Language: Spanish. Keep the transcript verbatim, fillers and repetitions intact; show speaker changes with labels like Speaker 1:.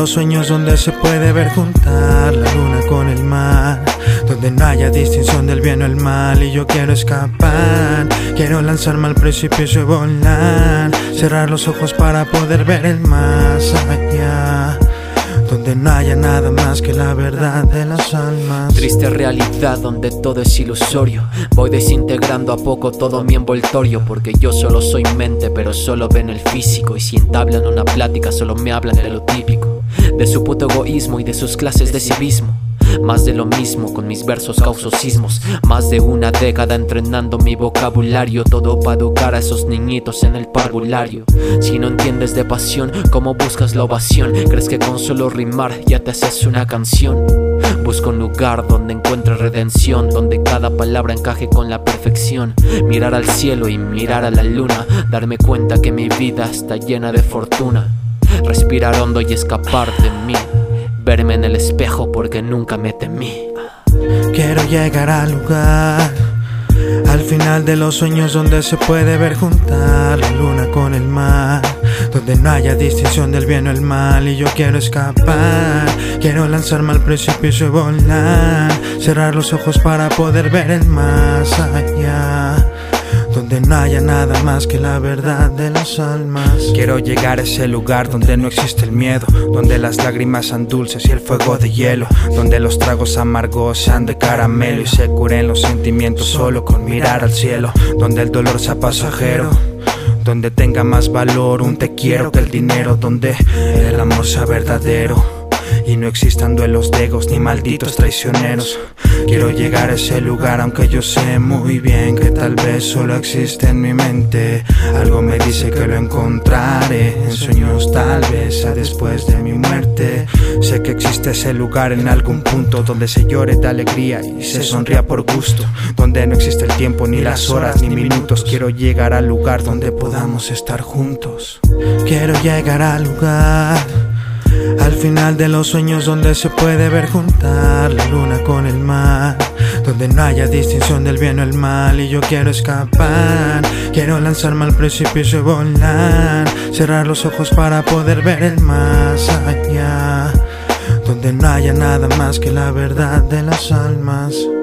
Speaker 1: los sueños, donde se puede ver juntar la luna con el mar, donde no haya distinción del bien o el mal. Y yo quiero escapar, quiero lanzarme al precipicio y volar, cerrar los ojos para poder ver el más allá, donde no haya nada más que la verdad de las almas.
Speaker 2: Triste realidad donde todo es ilusorio. Voy desintegrando a poco todo mi envoltorio, porque yo solo soy mente, pero solo ven el físico. Y si entablan una plática solo me hablan de lo típico, de su puto egoísmo y de sus clases de civismo. Más de lo mismo, con mis versos causo sismos. Más de una década entrenando mi vocabulario, todo para educar a esos niñitos en el parvulario. Si no entiendes de pasión, ¿cómo buscas la ovación? ¿Crees que con solo rimar ya te haces una canción? Busco un lugar donde encuentre redención, donde cada palabra encaje con la perfección. Mirar al cielo y mirar a la luna, darme cuenta que mi vida está llena de fortuna. Respirar hondo y escapar de mí, verme en el espejo porque nunca me temí.
Speaker 1: Quiero llegar al lugar, al final de los sueños, donde se puede ver juntar la luna con el mar, donde no haya distinción del bien o el mal. Y yo quiero escapar, quiero lanzarme al precipicio y volar, cerrar los ojos para poder ver el más allá, donde no haya nada más que la verdad de las almas.
Speaker 3: Quiero llegar a ese lugar donde no existe el miedo, donde las lágrimas sean dulces y el fuego de hielo, donde los tragos amargos sean de caramelo y se curen los sentimientos solo con mirar al cielo, donde el dolor sea pasajero, donde tenga más valor un te quiero que el dinero, donde el amor sea verdadero y no existan duelos de egos ni malditos traicioneros. Quiero llegar a ese lugar, aunque yo sé muy bien que tal vez solo existe en mi mente. Algo me dice que lo encontraré en sueños, tal vez a después de mi muerte. Sé que existe ese lugar en algún punto, donde se llore de alegría y se sonría por gusto, donde no existe el tiempo, ni las horas, ni minutos. Quiero llegar al lugar donde podamos estar juntos.
Speaker 1: Quiero llegar al lugar, al final de los sueños, donde se puede ver juntar la luna con el mar, donde no haya distinción del bien o el mal. Y yo quiero escapar, quiero lanzarme al precipicio y volar, cerrar los ojos para poder ver el más allá, donde no haya nada más que la verdad de las almas.